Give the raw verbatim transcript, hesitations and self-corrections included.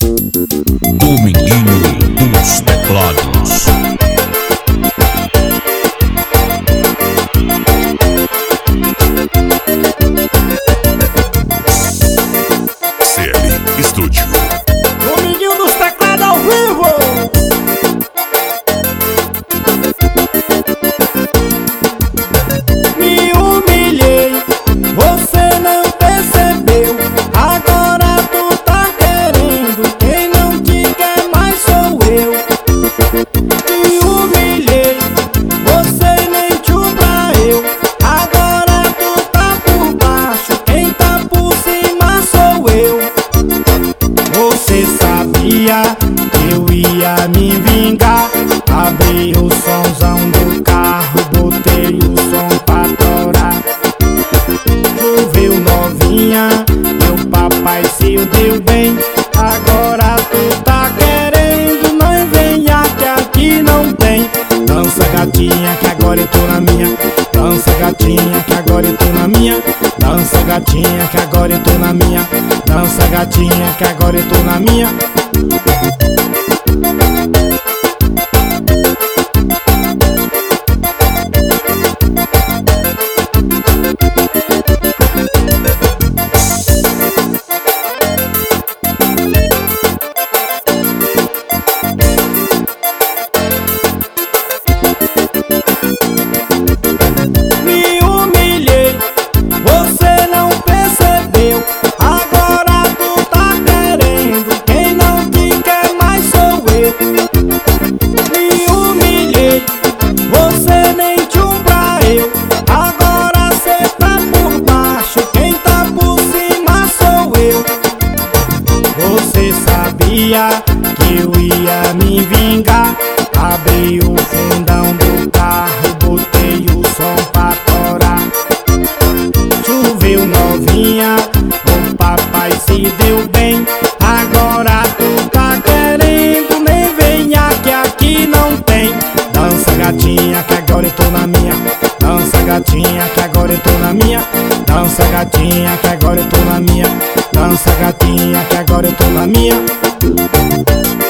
Dominguinho dos teclados. C L Estúdio. Dominguinho dos teclados ao vivo. Me humilhei, você não percebeu. Agora tu tá querendo, quem não te quer mais sou eu. Me humilhei, você nem tchum pra eu. Agora tu tá por baixo, quem tá por cima sou eu. Você sabia que eu ia me vingar? Abri o somzão do carro, botei o som pra torar. Choveu novinha, meu papai se deu bem. Agora tu tá querendo, não venha que aqui não tem. Dança gatinha que agora eu tô na minha. Dança gatinha que agora eu tô na minha. Dança gatinha que agora eu tô na minha. Dança gatinha que agora eu tô na minha. Me humilhei, você não percebeu. Agora tu tá querendo, quem não te quer mais sou eu. Me humilhei, você nem tchum pra eu. Agora cê tá por baixo, quem tá por cima sou eu. Você sabia que eu ia me vingar? Abri o fundão do carro, botei o som pra torar. Choveu novinha, o papai se deu bem. Agora tu tá querendo, nem venha que aqui não tem. Dança gatinha que agora eu tô na minha. Dança gatinha que agora eu tô na minha. Dança gatinha que agora eu tô na minha. Dança gatinha que agora eu tô na minha.